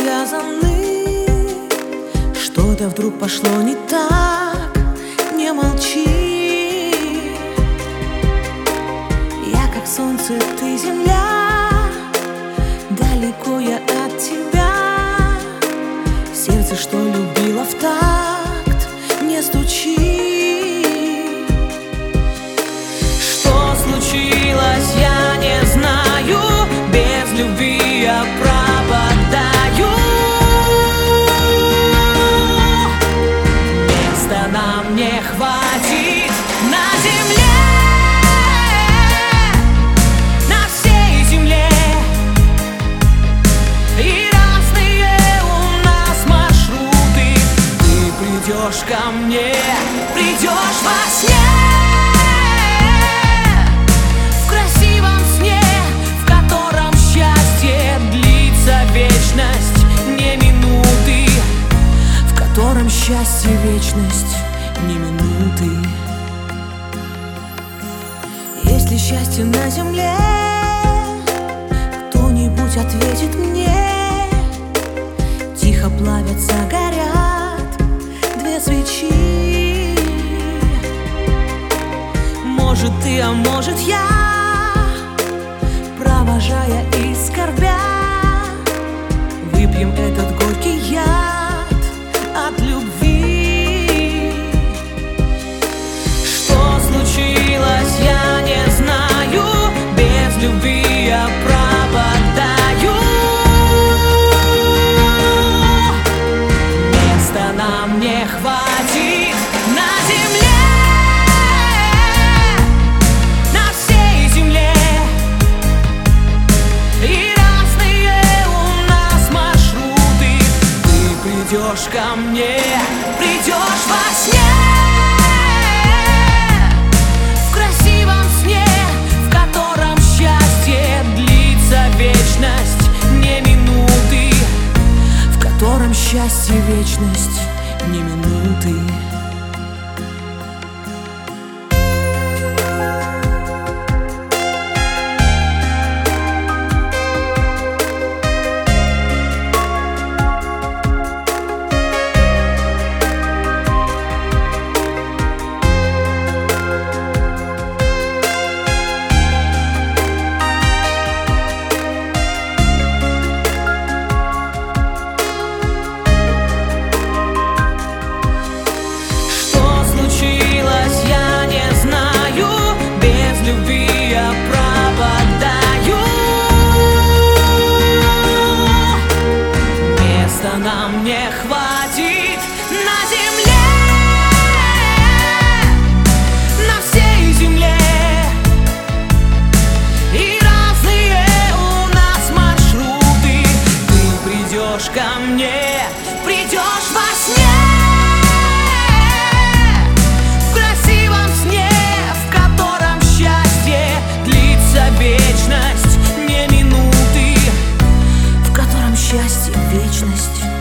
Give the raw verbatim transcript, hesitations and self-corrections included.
связаны. Что-то вдруг пошло не так, не молчи. Я как солнце, ты земля, далеко я от тебя. Сердце, что любило в такт, не стучи. Что случилось, я не знаю. Без любви я пропадаю. Места нам не хватит на земле, на всей земле. И разные у нас маршруты. Ты придешь ко мне, придешь во сне. Счастье, вечность, не минуты. Есть ли счастье на земле? Кто-нибудь ответит мне. Тихо плавятся, горят две свечи. Может ты, а может я, провожая и скорбя, выпьем этот горький яд от любви. Что случилось, я не знаю. Без любви я пропадаю. Места нам не хватит на земле, на всей земле. И разные у нас маршруты. Ты придешь ко мне, придешь во сне. В красивом сне, в котором счастье длится вечность, не минуты. В котором счастье, вечность, не минуты. Нам не хватит на земле, на всей земле. И разные у нас маршруты. Ты придешь ко мне, придешь во сне. В красивом сне, в котором счастье длится вечность, не минуты. В котором счастье, вечность,